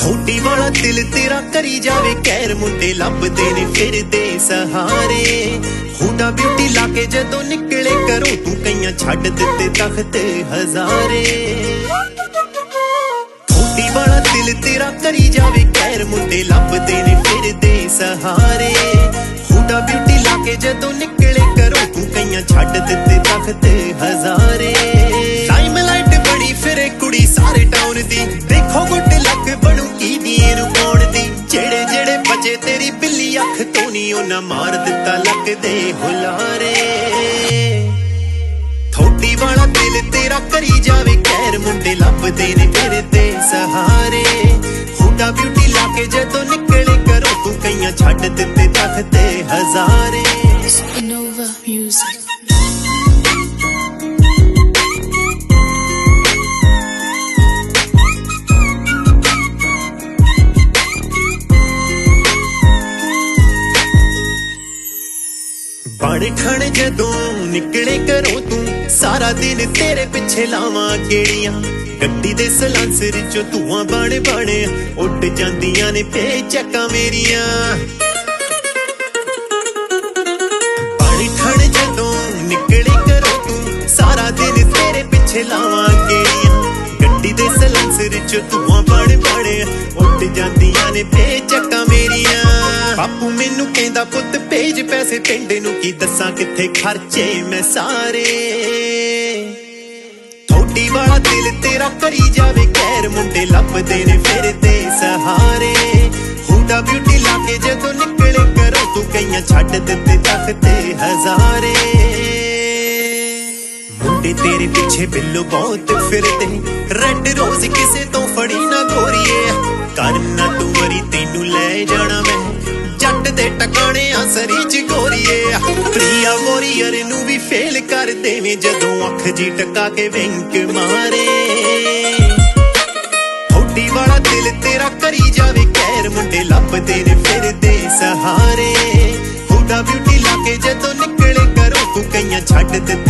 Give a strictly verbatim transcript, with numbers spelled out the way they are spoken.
ਥੋੜੀ ਵਾਲਾ ਦਿਲ ਤੇਰਾ ਕਰੀ ਜਾਵੇ ਕਹਿਰ, ਮੁੰਡੇ ਲੱਭਦੇ ਨੇ ਫਿਰਦੇ ਸਹਾਰੇ। ਹੁਡਾ ਬਿਊਟੀ ਲਾ ਕੇ ਜਦੋਂ ਨਿਕਲੇ ਘਰੋਂ ਤੂੰ ਕਈਆਂ ਛੱਡ ਦਿੱਤੇ ਤਖਤ ਹਜ਼ਾਰੇ। ਥੋੜੀ ਵਾਲਾ ਦਿਲ ਤੇਰਾ ਕਰੀ ਜਾਵੇ ਕਹਿਰ, ਮੁੰਡੇ ਲੱਭਦੇ ਨੇ ਫਿਰਦੇ ਸਹਾਰੇ। ਹੁਡਾ ਬਿਊਟੀ ਲਾ ਕੇ ਜਦੋਂ ਨਿਕਲੇ ਘਰੋਂ ਤੂੰ ਕਈਆਂ ਛੱਡ ਦਿੱਤੇ ਤਖਤ ਹਜ਼ਾਰੇ। ਲਾਈਮਲਾਈਟ ਬੜੀ ਫਿਰੇ ਕੁੜੀ ਸਾਰੇ ਟਾਊਨ ਦੀ, ਦੇਖੋ ਗੁੱਡ ਲੱਕ ਬਣੂ ਕੀ ਦੀ ਇਹਨੂੰ ਪਾਉਣ ਦੀ। ਜਿਹੜੇ ਜਿਹੜੇ ਬਚੇ ਤੇਰੀ ਬਿੱਲੀ ਅੱਖ ਤੋਂ ਨੀ ਉਹਨਾਂ ਮਾਰ ਦਿੱਤਾ ਲੱਕ ਦੇ ਹੁਲਾਰੇ। ਥੋੜੀ ਵਾਲਾ ਦਿਲ ਤੇਰਾ ਕਰੀ ਜਾਵੇ ਕਹਿਰ, ਮੁੰਡੇ ਲੱਭਦੇ ਨੇ ਫਿਰਦੇ ਸਹਾਰੇ। ਹੁਡਾ ਬਿਊਟੀ ਲਾ ਕੇ ਜਦੋਂ ਨਿਕਲੇ ਘਰੋਂ ਤੂੰ ਕਈਆਂ ਛੱਡ ਦਿੱਤੇ ਤਖਤ ਹਜ਼ਾਰੇ। Innova Music। ਬਣ ਠਣ ਜਦੋਂ ਨਿਕਲੇ ਘਰੋਂ ਤੂੰ ਸਾਰਾ ਦਿਨ ਤੇਰੇ ਪਿੱਛੇ ਲਾਵਾਂ ਕਿਹੜੀਆਂ। ਗੱਡੀ ਦੇ ਸਲਾਂਸਰ ਚੋਂ ਧੂਆਂ ਬਣ ਬਣ ਉੱਡ ਜਾਂਦੀਆਂ ਨੇ ਪੇਚਕਾਂ ਮੇਰੀਆਂ। ਬਣ ਠਣ ਜਦੋਂ ਨਿਕਲੇ ਘਰੋਂ ਤੂੰ ਸਾਰਾ ਦਿਨ ਤੇਰੇ ਪਿੱਛੇ ਲਾਵਾਂ ਕਿਹੜੀਆਂ। ਗੱਡੀ ਦੇ ਸਲਾਂਸਰ ਚੋਂ ਧੂਆਂ ਬਣ ਬਣ ਉੱਡ ਜਾਂਦੀਆਂ ਨੇ ਪੇਚਕਾਂ ਮੇਰੀਆਂ। ਬਾਪੂ ਮੈਨੂੰ ਕਹਿੰਦਾ ਪੁੱਤ ਭੇਜ ਪੈਸੇ ਪਿੰਡ ਨੂੰ, ਕੀ ਦੱਸਾਂ ਕਿੱਥੇ ਖਰਚੇ ਮੈਂ ਸਾਰੇ। ਥੋੜੀ ਵਾਲਾ ਦਿਲ ਤੇਰਾ ਕਰੀ ਜਾਵੇ ਕਹਿਰ, ਮੁੰਡੇ ਲੱਭਦੇ ਨੇ ਫਿਰਦੇ ਸਹਾਰੇ। ਹੁਡਾ ਬਿਊਟੀ ਲਾ ਕੇ ਜਦੋਂ ਨਿਕਲੇ ਘਰੋਂ ਤੂੰ ਕਈਆਂ ਛੱਡ ਦਿੱਤੇ ਤਖਤ ਹਜ਼ਾਰੇ। ਮੁੰਡੇ ਤੇਰੇ ਪਿੱਛੇ ਬਿੱਲੋ ਬਹੁਤ ਫਿਰਦੇ, ਰੈੱਡ ਰੋਜ਼ ਕਿਸੇ ਤੋਂ ਫੜੀ ਨਾ ਗੋਰੀਏ। ਕਰਨਾ ਤੂੰ ਵਰੀ ਤੈਨੂੰ ਲੈ ਜਾਣਾ ਮੈਂ ਜੱਟ ਦੇ ਟਿਕਾਣੇ ਆ ਸਰੀ ਚ ਗੋਰੀਏ। ਪ੍ਰਿਆ ਵੋਰੀਅਰ ਨੂੰ ਵੀ ਫੇਲ ਕਰ ਦੇਵੇਂ ਜਦੋਂ ਅੱਖ ਜੀ ਟਕਾ ਕੇ ਵਿੰਕ ਮਾਰੇ। ਥੋੜੀ ਵਾਲਾ ਦਿਲ ਤੇਰਾ ਕਰੀ ਜਾਵੇ ਕਹਿਰ, ਮੁੰਡੇ ਲੱਭਦੇ ਨੇ ਫਿਰਦੇ ਸਹਾਰੇ। ਹੁਡਾ ਬਿਊਟੀ ਲਾ ਕੇ ਜਦੋਂ ਨਿਕਲੇ ਘਰੋਂ ਤੂੰ ਕਈਆਂ ਛੱਡ ਦਿੱਤੇ